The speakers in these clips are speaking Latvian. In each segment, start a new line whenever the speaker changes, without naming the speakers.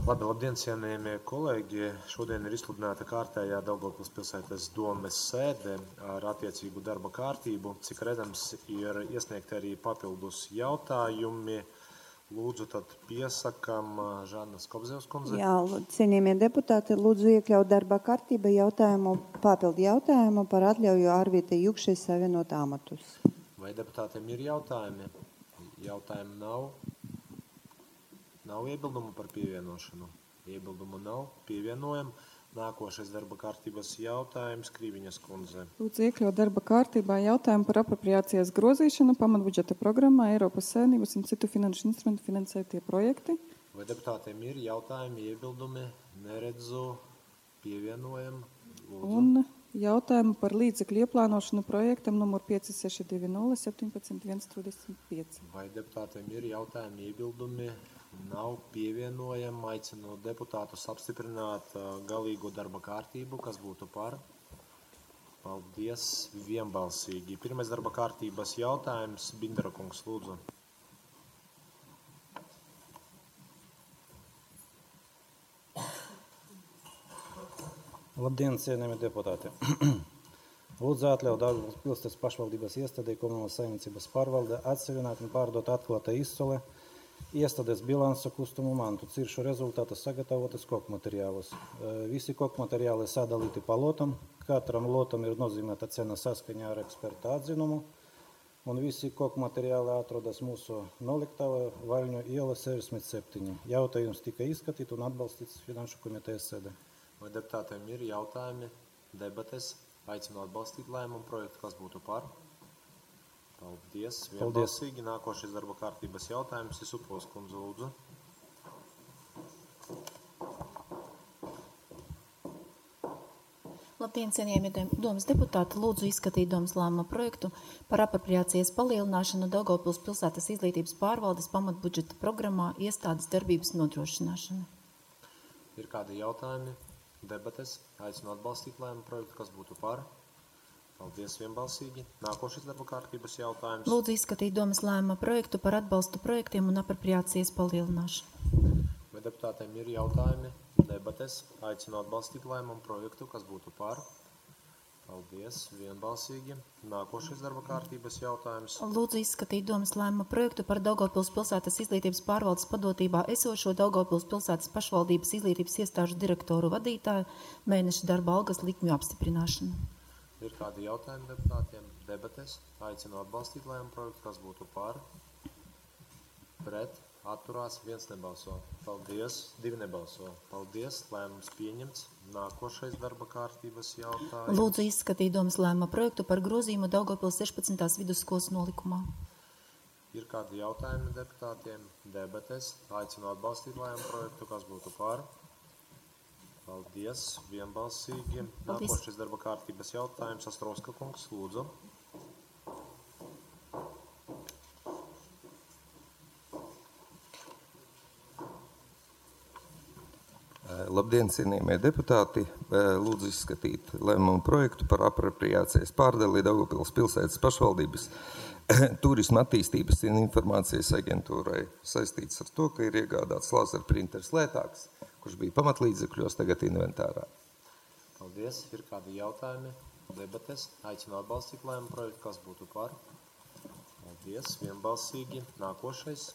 Labdien, cienījamie kolēģi! Šodien ir izsludināta kārtējā Daugavpils pilsētas domes sēde ar attiecīgu darba kārtību. Cik redzams, ir iesniegti arī papildus jautājumi. Lūdzu, tad piesakam Žanna Skobzevs kundze.
Jā, cienījamie deputāti, lūdzu iekļaut darba kārtība papildu jautājumu par atļauju Arvītai Jukšai savienot amatus.
Vai deputātiem ir jautājumi? Jautājumu nav. Nav iebildumu par pievienošanu. Iebildumu nav. Pievienojam. Nākošais darba kārtības jautājums Krīviņas kundze.
Lūdzu iekļaut darba kārtībā jautājumu par apropriācijas grozīšanu pamatbudžeta programmā Eiropas Savienības un citu finanšu instrumentu finansētie projekti.
Vai deputātiem ir jautājumi, iebildumi? Neredzu. Pievienojam. Lūdzu.
Un jautājumu par līdzekļu ieplānošanu projektam numur 5620 17 135.
Vai deputātiem ir jautājumi, iebildumi? Nav. Pievienojam. Aicinu deputātus apstiprināt galīgo darba kārtību, kas būtu par. Paldies. Vienbalsīgi. Pirmais darba kārtības jautājums. Bindara kungs, lūdzu.
Labdien, cienījamie deputāti! Lūdzu atļaut Daugavpils pilsētas pašvaldības iestādei Komunālās saimniecības pārvalde atsevināt un pārdot atklātai izsole iestādes bilansu kustumu mantu ciršu rezultātu sagatavotas kokmateriālus. Visi kokmateriāli sadalīti pa lotam, katram lotam ir nozīmēta cena saskaņā ar eksperta atzinumu, un visi kokmateriāli atrodas mūsu noliktavā Vaļņu iela 67. Jautājums tika izskatīt un atbalstīts Finanšu komitejas sēdē.
Vai deputātiem ir jautājumi, debates? Aicinu atbalstīt lēmumu projektu, kas būtu par. Paldies. Vienbalsīgi. Nākošais darba kārtības jautājums Isupovs kundze, lūdzu.
Labdien, cienījamie domes deputāti! Lūdzu izskatīt domes lēmuma projektu par apropriācijas palielināšanu Daugavpils pilsētas izglītības pārvaldes pamatbudžeta programmā iestādes darbības nodrošināšana.
Ir kādi jautājumi? Debates. Aicinu atbalstīt lēmumu projektu, kas būtu par. Paldies. Vienbalsīgi. Nākošais darba kārtības jautājums.
Lūdzu izskatīt domes lēmuma projektu par atbalstu projektiem un apropriācijas palielināšanu.
Vai deputātiem ir jautājumi? Debates. Aicinu atbalstīt lēmumu projektu, kas būtu par. Paldies. Vienbalsīgi. Nākošais darba kārtības jautājums.
Lūdzu izskatīt domes lēmuma projektu par Daugavpils pilsētas izglītības pārvaldes padotībā esošo Daugavpils pilsētas pašvaldības izglītības iestāžu direktoru vadītāju mēneša darba algas likmju apstiprināšanu.
Ir kādi jautājumi deputātiem? Debates. Aicinu atbalstīt lēmumu projektu, kas būtu par. Pret. Atturās. 1 nebalso. Paldies. 2 nebalso. Paldies. Lēmums pieņemts. Nākošais darba kārtības jautājums.
Lūdzu izskatīt domes lēmuma projektu par grozījumu Daugavpils 16. vidusskolas nolikumā.
Ir kādi jautājumi deputātiem? Debates. Aicinu atbalstīt lēmumu projektu, kas būtu par. Paldies. Vienbalsīgi.
Paldies.
Nākošais darba kārtības jautājums. Astrovska kungs, lūdzu.
Labdien, cienījamie deputāti! Lūdzu izskatīt lēmumu projektu par apropriācijas pārdali Daugavpils pilsētas pašvaldības turisma attīstības un informācijas aģentūrai saistīts ar to, ka ir iegādāts laser printers lētāks, kurš bija pamatlīdzekļos, tagad inventārā.
Paldies. Ir kādi jautājumi? Debates. Aicinu atbalstīt lēmumu projektu, kas būtu par. Paldies. Vienbalsīgi. Nākošais.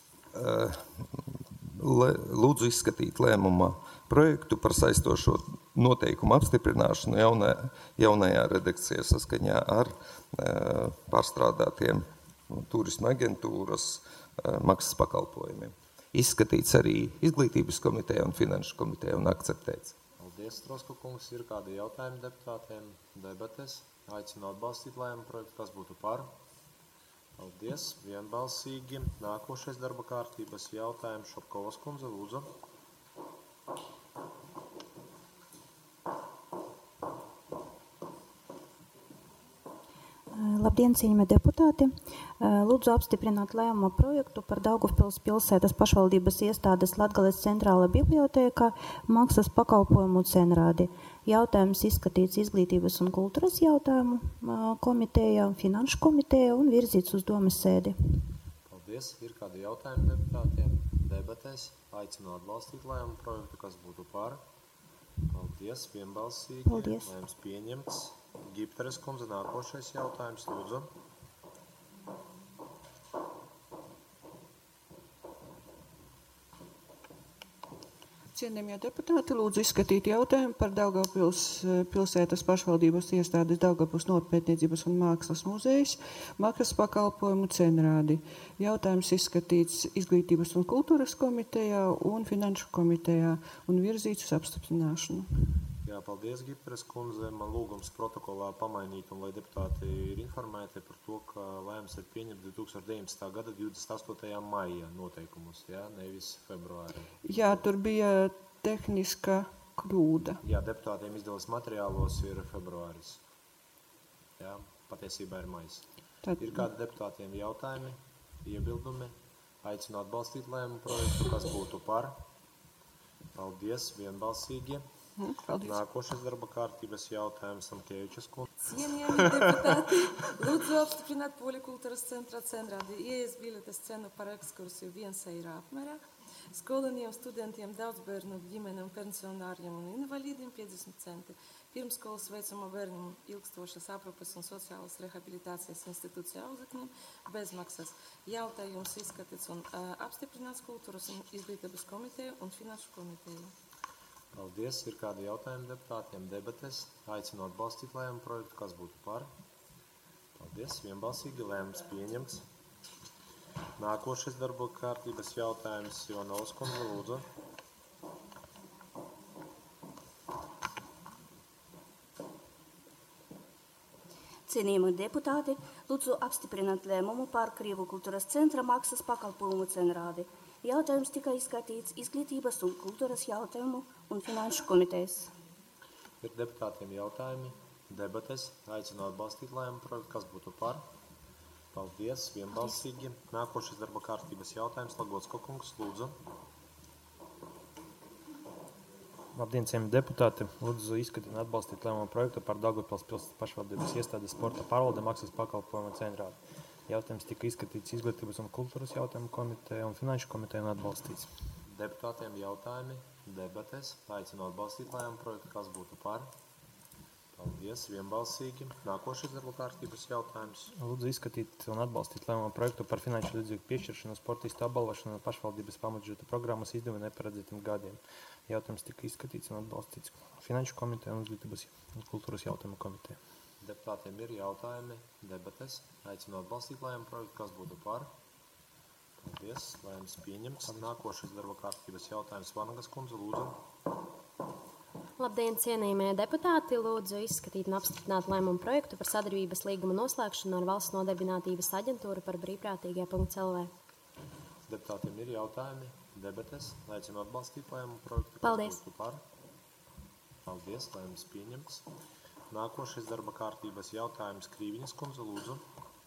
Lūdzu izskatīt lēmuma projektu par saistošo noteikumu apstiprināšanu jaunajā redakcijā saskaņā ar pārstrādātiem turisma aģentūras maksas pakalpojumiem. Izskatīts arī izglītības komiteja un finanšu komiteja un akceptēts.
Paldies, Troska kungs. Ir kādi jautājumi deputātiem? Debates. Aicinu atbalstīt lēmumu projektu, kas būtu par. Paldies. Vienbalsīgi. Nākošais darba kārtības jautājums Šopkovas kundze, lūdzu.
Labdien, cienījamie deputāti! Lūdzu apstiprināt lēmuma projektu par Daugavpils pilsētas pašvaldības iestādes Latgales centrāla bibliotēkā maksas pakalpojumu cenrādi. Jautājums izskatīts izglītības un kultūras jautājumu komiteja, finanšu komiteja un virzīts uz domes sēdi.
Paldies. Ir kādi jautājumi deputātiem? debatēs. Aicinu atbalstīt lēmumu projektu, kas būtu par. Paldies, vienbalsīgi.
Paldies.
Lēmums pieņemts. Gipteres kundze, nākošais jautājums, lūdzu.
Cienījamie deputāti, lūdzu izskatīt jautājumu par Daugavpils pilsētas pašvaldības iestādes Daugavpils Novatpētniecības un mākslas muzejs maksas pakalpojumu cenrādi. Jautājums izskatīts Izglītības un kultūras komitejā un Finanšu komitejā un virzīts uz apstiprināšanu.
Jā, paldies, Gipteres kundze. Man lūgums protokolā pamainīt, un lai deputāti ir informēti par to, ka lēmums ir pieņemts 2019. gada 28. maija noteikumus, jā, nevis februārī.
Jā, tur bija tehniska kļūda.
Jā, deputātiem izdevās materiālos ir februāris. Jā, patiesībā ir maijs.
Tad
Ir kādi deputātiem jautājumi, iebildumi? Aicinu atbalstīt lēmumu projektu, kas būtu par. Paldies, vienbalsīgi.
paldies.
Nākošais darba kārtības jautājums Samkevičas kundze.
Cienījami deputāti, lūdzu apstiprināt Polikultūras centra cenrādi ieejas biļetes cenu par ekskursiju 1 eiro apmērā, skolēniem, studentiem, daudzbērnu ģimenēm, pensionāriem un invalīdiem 50 centi, pirmskolas vecumu bērniem ilgstošas aprūpes un sociālas rehabilitācijas institūcija audzekļiem bezmaksas. Jautājums izskatīts un apstiprināts Kultūras un izglītības komiteju un Finanšu komiteju.
Paldies. Ir kādi jautājumi deputātiem debates? Aicinu atbalstīt lēmumu projektu, kas būtu par. Paldies. Vienbalsīgi lēmums pieņemts. Nākošais darba kārtības jautājums Jonovs kundze, lūdzu.
Cienījamie deputāti, lūdzu apstiprināt lēmumu par Krievu kultūras centra maksas pakalpojumu cenrādi. Jautājums tika izskatīts Izglītības un kultūras jautājumu un Finanšu komitejas.
Ir deputātiem jautājumi, debates. Aicinu atbalstīt lēmumu projektu, kas būtu par. Paldies, vienbalsīgi. Nākošais darba kārtības jautājums Lagocko kungs, lūdzu.
Labdien, cienījamie deputāti! Lūdzu izskatīt un atbalstīt lēmumu projektu par Daugavpils pilsētas pašvaldības iestādes sporta pārvalde maksas pakalpojumu cenrādi. Jautājums tika izskatīts Izglītības un kultūras jautājumu komiteja un Finanšu komiteja un atbalstīts.
Deputātiem jautājumi, debates. Aicinu atbalstīt lēmumu projektu, kas būtu par. Paldies, vienbalsīgi. Nākošais darba kārtības jautājums.
Lūdzu izskatīt un atbalstīt lēmumu projektu par finanšu līdzekļu piešķiršanu sportistu apbalvošanu pašvaldības pamatbudžeta programmas izdevuma neparedzētiem gadiem. Jautājums tika izskatīts un atbalstīts Finanšu komiteja un Izglītības un kultūras jautājumu komiteja.
Deputātiem ir jautājumi, debates. Aicinu atbalstīt lēmumu projektu, kas būtu par. Paldies, lēmums pieņemts. Nākošais darba kārtības jautājums Vanagas kundze, lūdzu.
Labdien, cienījamie deputāti! Lūdzu izskatīt un apstiprināt lēmumu projektu par sadarbības līguma noslēgšanu ar Valsts nodarbinātības aģentūru par brīvprātīgie.lv.
Deputātiem ir jautājumi, debates. Aicinu atbalstīt lēmumu projektu, kas
Paldies.
būtu par. Paldies, lēmums pieņemts. Nākošais darba kārtības jautājums Krīviņas kundze, lūdzu.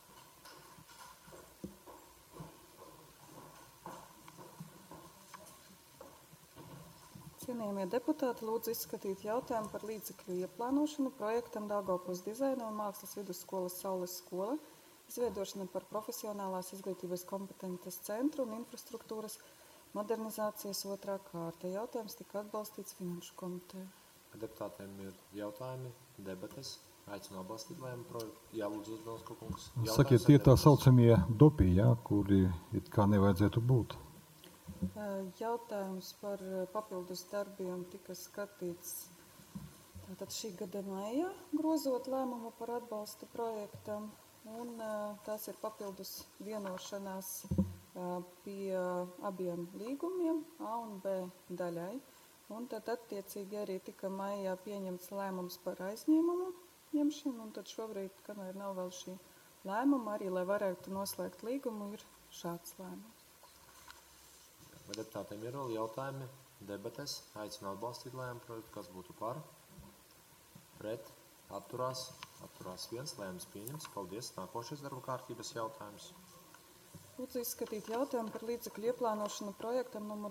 Cienījamie deputāti, lūdzu izskatīt jautājumu par līdzekļu ieplānošanu projektam Daugavpils dizaina un mākslas vidusskolas Saules skola, izveidošana par profesionālās izglītības kompetences centru un infrastruktūras modernizācijas otrā kārta. Jautājums tika atbalstīts Finanšu komiteju.
Deputātiem ir jautājumi, debates. Aicinu atbalstīt lēmumu projektu. Jā, lūdzu, Uzbelsko kungs.
Sakiet, tie tā saucamie dopī, jā, kuri it kā nevajadzētu būt.
Jautājums par papildus darbiem tika skatīts tātad šī gada maijā, grozot lēmumu par atbalstu projektam, un tās ir papildus vienošanās pie abiem līgumiem, A un B daļai. Un tad attiecīgi arī tika maijā pieņemts lēmums par aizņēmumu ņemšanu, un tad šobrīd, kamēr nav vēl šī lēmuma, arī, lai varētu noslēgt līgumu, ir šāds lēmums.
Vai deputātiem ir vēl jautājumi, debates? Aicinu atbalstīt lēmumu projektu, kas būtu par. Pret, atturās viens, lēmums pieņemts. Paldies. Nākošais darba kārtības jautājums.
Lūdzu izskatīt jautājumu par līdzekļu ieplānošanu projektam numur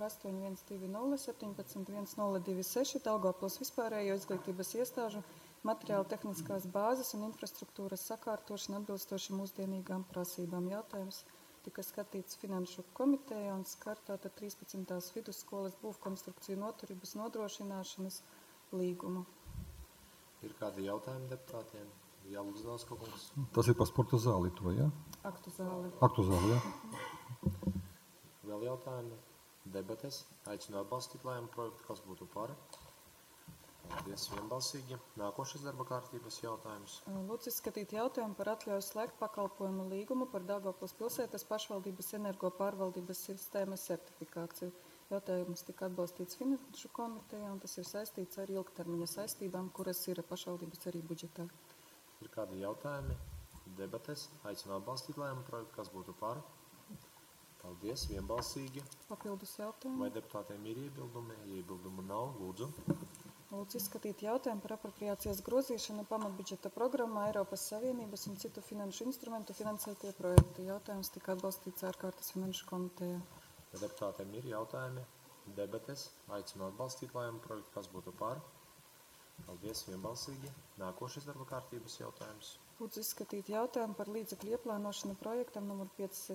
8120-171026 Daugavpils vispārējo izglītības iestāžu materiāla tehniskās bāzes un infrastruktūras sakārtošana atbilstoši mūsdienīgām prasībām. Jautājums tika skatīts Finanšu komiteja un skar tātad 13. vidusskolas būvkonstrukciju noturības nodrošināšanas līgumu.
Ir kādi jautājumi deputātiem? Jā, lūdzu, Dāskungs.
Tas ir par sporta zāli to, ja?
Aktu zāli.
Aktu zāli, ja?
Vēl jautājumi? Debates. Aicinu atbalstīt lēmumu projektu, kas būtu par. Paldies, vienbalsīgi. Nākošais darba kārtības jautājums.
Lūdzu izskatīt jautājumu par atļauju slēgt pakalpojumu līgumu par Daugavpils pilsētas pašvaldības energo pārvaldības sistēmas certifikāciju. Jautājums tika atbalstīts Finanšu komitejā, un tas ir saistīts ar ilgtermiņa saistībām, kuras ir pašvaldības arī budžetā.
Ir kādi jautājumi? Debates. Aicinu atbalstīt lēmumu projektu, kas būtu par. Paldies, vienbalsīgi.
Papildus jautājumu.
Vai deputātiem ir iebildumi? Ja iebildumu nav, lūdzu.
Lūdzu izskatīt jautājumu par apropriācijas grozīšanu pamatbudžeta programmā Eiropas Savienības un citu finanšu instrumentu finansētie projekti. Jautājums tika atbalstīts ārkārtas Finanšu komitejā.
Ja deputātiem ir jautājumi? Debates. Aicinu atbalstīt lēmumu projektu, kas būtu par. Paldies, vienbalsīgi. Nākošais darba kārtības jautājums.
Lūdzu izskatīt jautājumu par līdzekļu ieplānošanu projektam numur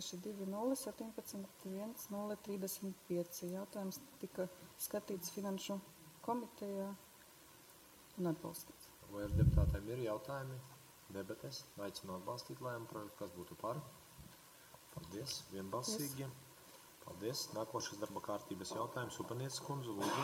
562-017-1035. Jautājums tika skatīts Finanšu komitejā un atbalstīts.
Vai ar deputātiem ir jautājumi? Debates. Aicinu atbalstīt lēmumu projektu, kas būtu par. Paldies, vienbalsīgi. Paldies. Nākošais darba kārtības jautājums. Upanieces kundze, lūdzu.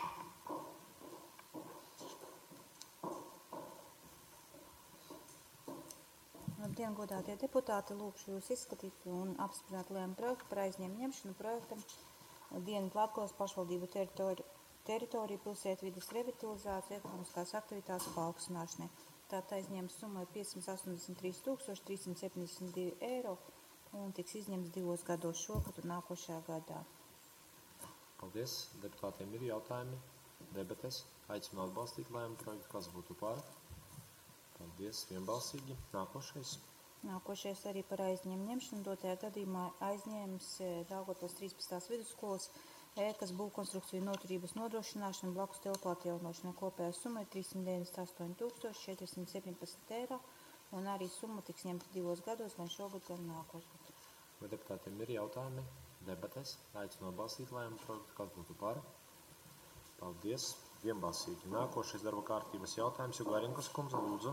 Labdien, godātie deputāti, lūkšu jūs izskatīt un apstiprināt lēmumu projektu par aizņēmumu ņemšanu projektam Dienvidu Latgales pašvaldību teritoriju pilsētvides revitalizāciju ekonomiskās aktivitātes paaugstināšanai. Tātad aizņēmums summa ir 583 372 eiro un tiks izņemts 2 gados šogad un nākošajā gadā.
Paldies. Deputātiem ir jautājumi? Debates. Aicinu atbalstīt lēmumu projektu, kas būtu par. Paldies, vienbalsīgi. Nākošais.
Nākošais arī par aizņēmumu ņemšanu. Dotajā gadījumā aizņēmums Daugavpils 13. vidusskolas ēkas būvkonstrukciju noturības nodrošināšana blakus telpu atjaunošana. Kopējā summa ir 398 417 eiro un arī summa tiks ņemta 2 gados, gan šogad, gan nākošgad.
Vai deputātiem ir jautājumi? Debates. Aicinu atbalstīt lēmumu projektu, kas būtu par. Paldies. Vienbalsīgi. Nākošais darba kārtības jautājums. Jugarinkas kundze, lūdzu.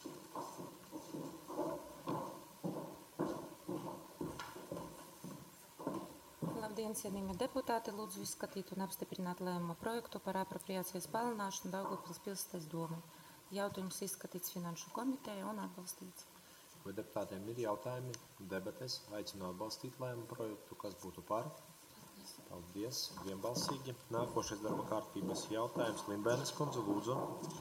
Labdien, cienījamie deputāti, lūdzu izskatīt un apstiprināt lēmuma projektu par apropriācijas palielināšanu Daugavpils pilsētas domē. Jautājums izskatīts Finanšu komiteja un atbalstīts.
Vai deputātiem ir jautājumi? Debates. Aicinu atbalstīt lēmumu projektu, kas būtu par. Paldies. Vienbalsīgi. Nākošais darba kārtības jautājums. Lindbērnes kundze, lūdzu.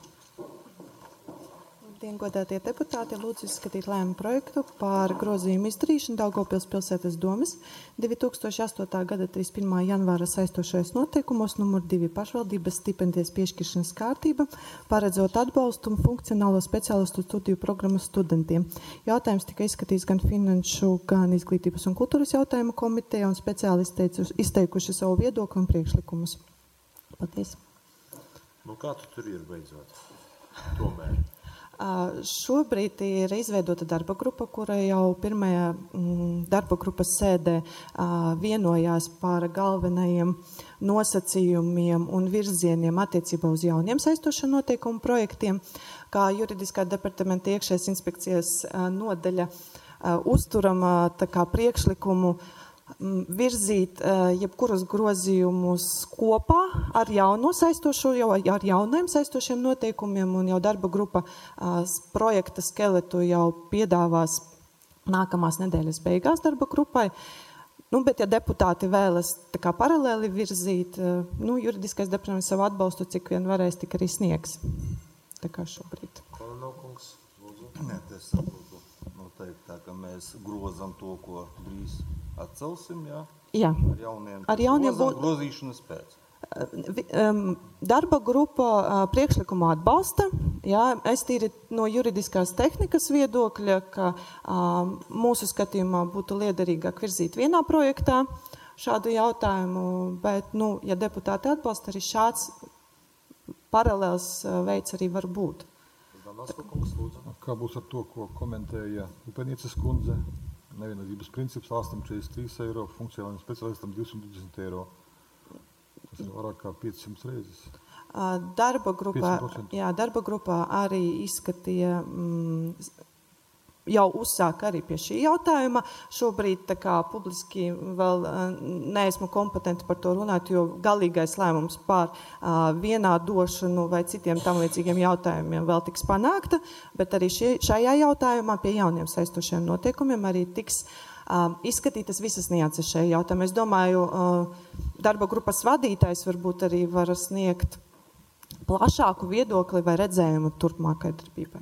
Labdien, godātie deputāti, lūdzu izskatīt lēmumu projektu par grozījumu izdarīšanu Daugavpils pilsētas domes 2008. gada 31. janvāra saistošais noteikumos numur 2 pašvaldības stipendijas piešķiršanas kārtība, paredzot atbalstu un funkcionālo speciālistu studiju programmu studentiem. Jautājums tika izskatīts gan Finanšu, gan Izglītības un kultūras jautājumu komiteja un speciālisti izteikuši savu viedokli un priekšlikumus. Paldies.
Nu, kā tu tur ir beidzot? Tomēr.
Šobrīd ir izveidota darba grupa, kura jau pirmajā darba grupas sēdē vienojās par galvenajiem nosacījumiem un virzieniem attiecībā uz jauniem saistošo noteikumu projektiem, kā juridiskā departamenta iekšējās inspekcijas nodaļa uzturam tā kā priekšlikumu virzīt jebkurus grozījumus kopā ar jauno saistošo, jau ar jauniem saistošiem noteikumiem, un jau darba grupa projekta skeletu jau piedāvās nākamās nedēļas beigās darba grupai. Bet, ja deputāti vēlas tā kā paralēli virzīt, juridiskais departaments savu atbalstu, cik vien varēs, tik arī sniegs. Tā kā šobrīd.
Kolonaukungs, lūdzu.
Nē, tas saprotu noteikti tā, ka mēs grozam to, ko drīz atcelsim, jā?
Jā.
Ar jauniem grozīšanas pēc.
Darba grupa priekšlikumu atbalsta. Jā, es tīri no juridiskās tehnikas viedokļa, ka mūsu skatījumā būtu liederīgāk virzīt vienā projektā šādu jautājumu, bet, ja deputāti atbalsta, arī šāds paralēls veids arī var būt.
Kā būs ar to, ko komentēja Upenieces kundze? nevienlīdzības princips, ārstam 43 eiro, funkcionālajiem specialistam 220 eiro. Tas ir vairāk kā 500 reizes.
Darba grupā,
500%.
darba grupā arī izskatīja, jau uzsāk arī pie šī jautājuma. Šobrīd tā kā publiski vēl neesmu kompetenti par to runāt, jo galīgais lēmums par vienādošanu vai citiem tam līdzīgiem jautājumiem vēl tiks panākta, bet arī šajā jautājumā pie jauniem saistošiem noteikumiem arī tiks izskatītas visas nianses šajā jautājumā. Es domāju, darba grupas vadītājs varbūt arī var sniegt plašāku viedokli vai redzējumu turpmākai darbībai.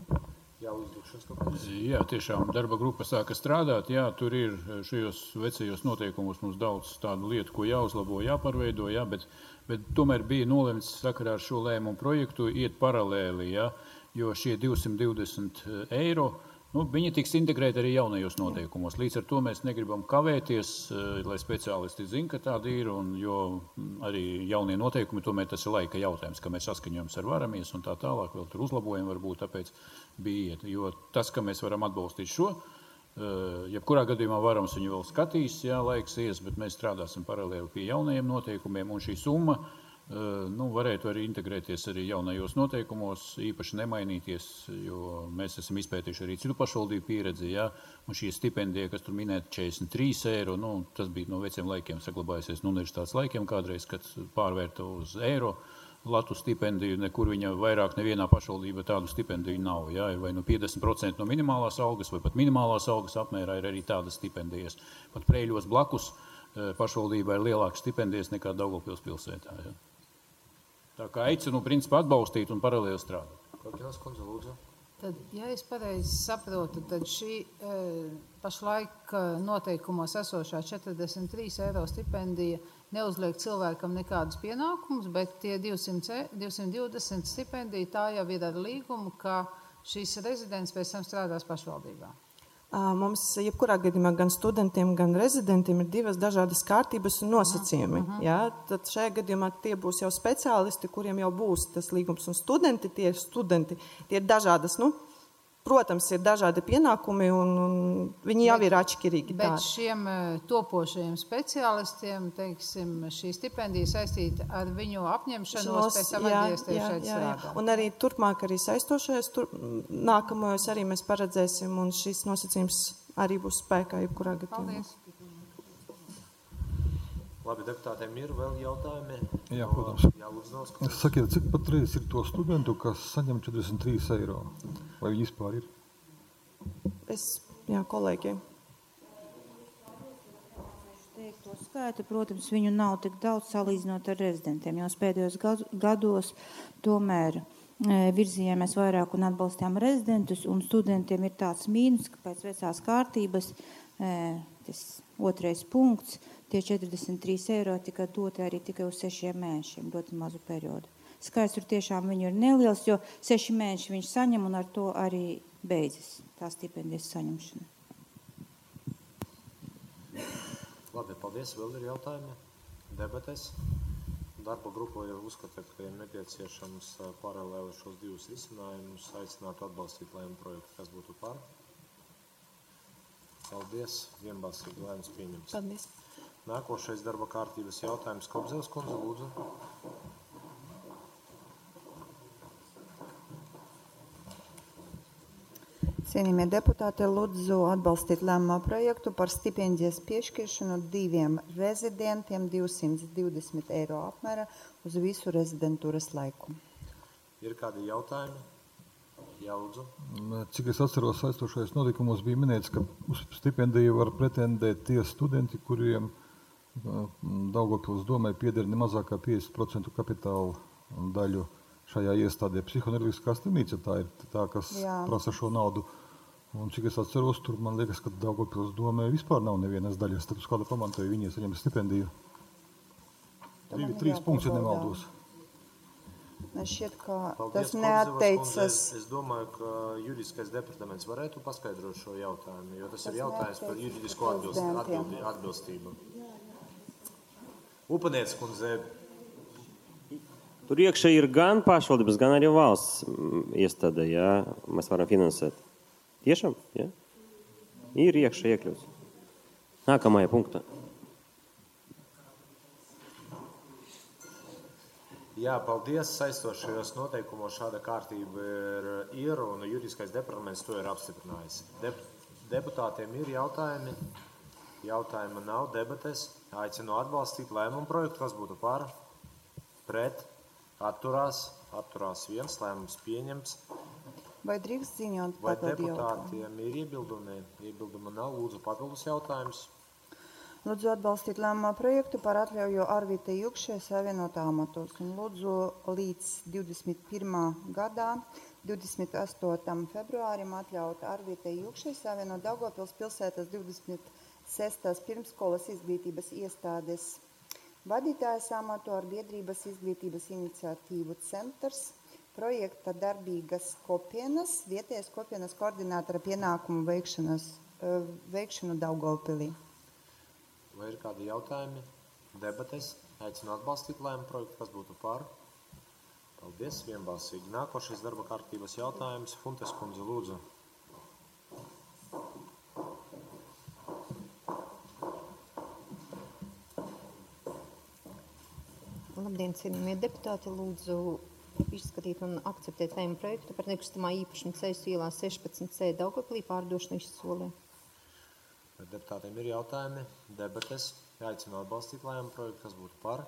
Jā, tiešām darba grupa sāka strādāt. Jā, tur ir šajos vecajos noteikumos mums daudz tādu lietu, ko jāuzlabo, jāpārveido, jā, bet tomēr bija nolemts sakarā ar šo lēmumu projektu iet paralēli, jā, jo šie 220 eiro, viņi tiks integrēti arī jaunajos noteikumos. Līdz ar to mēs negribam kavēties, lai speciālisti zina, ka tāda ir, un jo arī jaunie noteikumi, tomēr tas ir laika jautājums, ka mēs saskaņojam ar varamies un tā tālāk, vēl tur uzlabojumi varbūt, tāpēc bija iet. Jo tas, ka mēs varam atbalstīt šo, jebkurā gadījumā varams viņu vēl skatīs, jā, laiks ies, bet mēs strādāsim paralēli pie jaunajiem noteikumiem, un šī summa varētu arī integrēties arī jaunajos noteikumos, īpaši nemainīties, jo mēs esam izpētījuši arī citu pašvaldību pieredzi, jā, un šie stipendija, kas tur minēta 43 eiro, tas bija no veciem laikiem saglabājusies, universitātes laikiem kādreiz, kad pārvērta uz eiro latu stipendiju, nekur viņa vairāk nevienā pašvaldība tādu stipendiju nav, jā, ir vai 50% no minimālās algas, vai pat minimālās algas apmērā ir arī tādas stipendijas. Pat Preiļos blakus pašvaldībā ir lielākas stipendijas nekā Daugavpils pilsētā, jā. Tā kā aicinu, principā, atbalstīt un paralēli strādāt.
Kokielas kundze, lūdzu.
Tad, ja es pareizi saprotu, tad šī pašlaik noteikumos esošā 43 eiro stipendija neuzliek cilvēkam nekādus pienākumus, bet tie 220 stipendija tā jau ir ar līgumu, ka šīs rezidents pēc tam strādās pašvaldībā.
Mums jebkurā gadījumā gan studentiem, gan rezidentiem ir divas dažādas kārtības un nosacījumi. Jā, tad šajā gadījumā tie būs jau speciālisti, kuriem jau būs tas līgums. Un studenti, tie ir dažādas, protams, ir dažādi pienākumi un viņi jau ir atšķirīgi.
Bet šiem topošajiem speciālistiem, teiksim, šī stipendija saistīta ar viņu apņemšanos pēc tam atgriezties šeit strādāt.
Un arī turpmāk arī saistošais, nākamajos arī mēs paredzēsim un šis nosacījums arī būs spēkā jebkurā gadījumā.
Labi, deputātiem ir vēl jautājumi?
Jā, protams.
Jā, lūdzu,
sakiet, cik patreiz ir to studentu, kas saņem 43 eiro? Vai viņi vispār ir?
Kolēģiem.
To skaitu, protams, viņu nav tik daudz salīdzinot ar rezidentiem, jo pēdējos gados tomēr virzījāmies vairāk un atbalstījām rezidentus, un studentiem ir tāds mīnus, ka pēc vecās kārtības, tas otrais punkts, tie 43 eiro tika doti arī tikai uz 6 mēnešiem, ļoti mazu periodu. Skaits tur tiešām viņu ir neliels, jo 6 mēneši viņš saņem un ar to arī beidzas tā stipendijas saņemšana.
Labi, paldies. Vēl ir jautājumi? Debatēs? Darba grupa jau uzskata, ka ir nepieciešams paralēli šos divus risinājumus aicināt atbalstīt lēmumu projektu. Kas būtu par? Paldies. Vienbalsīgi lēmums pieņems.
Paldies.
Nākošais darba kārtības jautājums. Kobzeles kundze, lūdzu.
Cienījamie deputāti, lūdzu atbalstīt lēmumā projektu par stipendijas piešķiršanu 2 rezidentiem 220 eiro apmērā uz visu rezidentūras laiku.
Ir kādi jautājumi? Jā, lūdzu.
Cik es atceros, saistošais notikumos bija minēts, ka uz stipendiju var pretendēt tie studenti, kuriem Daugavpils domē pieder ne mazāk kā 50% kapitāla daļu šajā iestādē. Psihoanalītiskā slimnīca tā ir tā, kas prasa šo naudu. Un cik es atceros, tur man liekas, ka Daugavpils domē vispār nav nevienas daļas. Tad uz kādu pamatu viņi saņem stipendiju? 3 punkti, ja nemaldos.
Šķiet, ka
Paldies,
tas neatteicas.
Es domāju, ka juridiskais departaments varētu paskaidrot šo jautājumu, jo tas ir jautājums par juridisko atbilstību. Upaniec kundze.
Tur iekšā ir gan pašvaldības, gan arī valsts iestāde, jā, mēs varam finansēt. Tiešām, jā? Ir iekšā iekļauts. Nākamajā punktā.
Jā, paldies. Saistošajos noteikumos šāda kārtība ir un juridiskais departaments to ir apstiprinājis. Deputātiem ir jautājumi. Jautājuma nav, debates. Aicinu atbalstīt lēmumu projektu, kas būtu par, pret, atturās viens, lēmums pieņemts.
Vai drīkst ziņot
Vai
papildu jautājumu?
deputātiem ir iebildumi? Iebilduma nav. Lūdzu, papildus jautājums.
Lūdzu atbalstīt lēmumā projektu par atļauju Arvītei Jukšai savienot amatos. Un lūdzu līdz 21. gadā, 28. februārim atļaut Arvītei Jukšai savienot Daugavpils pilsētas 26. pirmskolas izglītības iestādes vadītājas amatu ar biedrības izglītības iniciatīvu centrs, projekta darbīgas kopienas, vietējas kopienas koordinātora pienākumu veikšanu Daugavpilī.
Vai ir kādi jautājumi? Debates. Aicinu atbalstīt lēmumu projektu, kas būtu par. Paldies, vienbalsīgi. Nākošais darba kārtības jautājums. Funtes kundze, lūdzu.
Labdien, cienījamie deputāti, lūdzu izskatīt un akceptēt lēmumu projektu par nekustamā īpašuma ceļu ielā 16C Daugavpilī pārdošanu izsolē.
Vai deputātiem ir jautājumi? Debates. Aicinu atbalstīt lēmumu projektu, kas būtu par.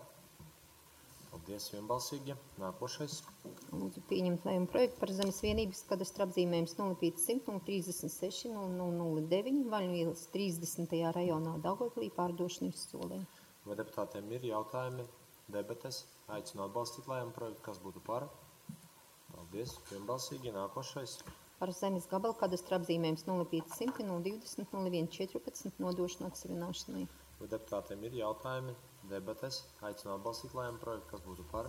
Paldies, vienbalsīgi. Nākošais.
Lūdzu pieņemt lēmumu projektu par zemes vienības kadastra apzīmējums 0500 36 0009 Vaļņu ielas 30. rajonā Daugavpilī pārdošanu izsolē.
Vai deputātiem ir jautājumi? Debates. Aicinu atbalstīt lēmumu projektu, kas būtu par. Paldies, vienbalsīgi. Nākošais.
Par zemes gabalu kadastra apzīmējums 0500 020 0114 nodošanu atsevināšanai.
Vai deputātiem ir jautājumi? Debates. Aicinu atbalstīt lēmumu projektu, kas būtu par.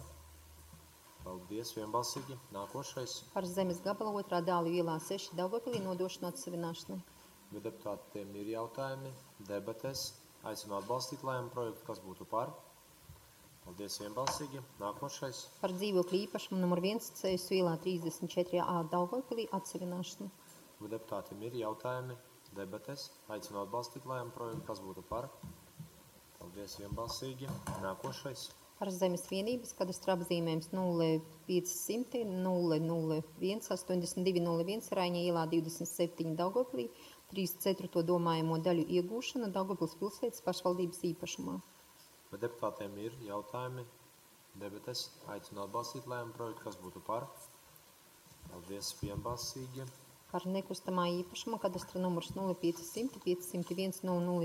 Paldies, vienbalsīgi. Nākošais.
Par zemes gabalu otrā dāļu ielā 6 Daugavpilī nodošanu atsevināšanai.
Vai deputātiem ir jautājumi? Debates. Aicinu atbalstīt lēmumu projektu, kas būtu par. Paldies, vienbalsīgi. Nākošais.
Par dzīvokļu īpašumu numur 1 Ceļu ielā 34A Daugavpilī atsevināšanu.
Vai deputātiem ir jautājumi? Debates. Aicinu atbalstīt lēmumu projektu, kas būtu par. Paldies, vienbalsīgi. Nākošais.
Par zemes vienības kadastra apzīmējums 0500 001 8201 Raiņa ielā 27 Daugavpilī 3/4 domājamo daļu iegūšana Daugavpils pilsētas pašvaldības īpašumā.
Vai deputātiem ir jautājumi? Debates. Aicinu atbalstīt lēmumu projektu, kas būtu par. Paldies, vienbalsīgi.
Par nekustamā īpašuma kadastra numurs 0500 501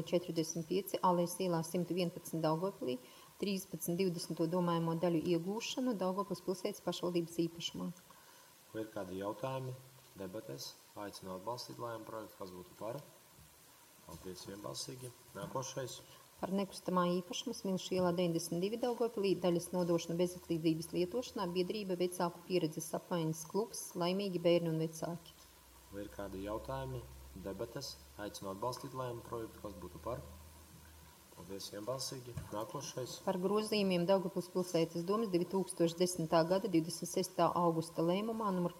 0045 Alējas ielā 111 Daugavpilī 13/20 domājamo daļu iegūšanu Daugavpils pilsētas pašvaldības īpašumā.
Vai ir kādi jautājumi? Debates. Aicinu atbalstīt lēmumu projektu, kas būtu par. Paldies, vienbalsīgi. Nākošais.
Par nekustamā īpašuma Smilšu ielā 92 Daugavpilī daļas nodošanu bezatlaidības lietošanā biedrība vecāku pieredzes apmaiņas klubs Laimīgi bērni un vecāki.
Vai ir kādi jautājumi? Debates. Aicinu atbalstīt lēmumu projektu, kas būtu par. Paldies, vienbalsīgi. Nākošais.
Par grozījumiem Daugavpils pilsētas domas 2010. gada 26. augusta lēmumā numur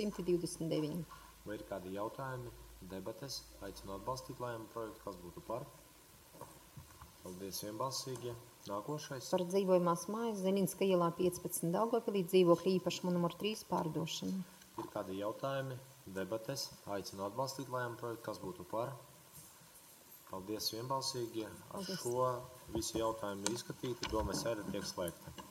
529.
Vai ir kādi jautājumi? Debates. Aicinu atbalstīt lēmumu projektu, kas būtu par. Paldies, vienbalsīgi. Nākošais.
Par dzīvojamās mājas Zeļinska ielā 15 Daugavpilī dzīvokļa īpašumu numur 3 pārdošanu.
Ir kādi jautājumi? Debates. Aicinu atbalstīt lēmumu projektu, kas būtu par. Paldies, vienbalsīgi. Ar šo visi jautājumi ir izskatīti. Domas sēde tiek slēgta.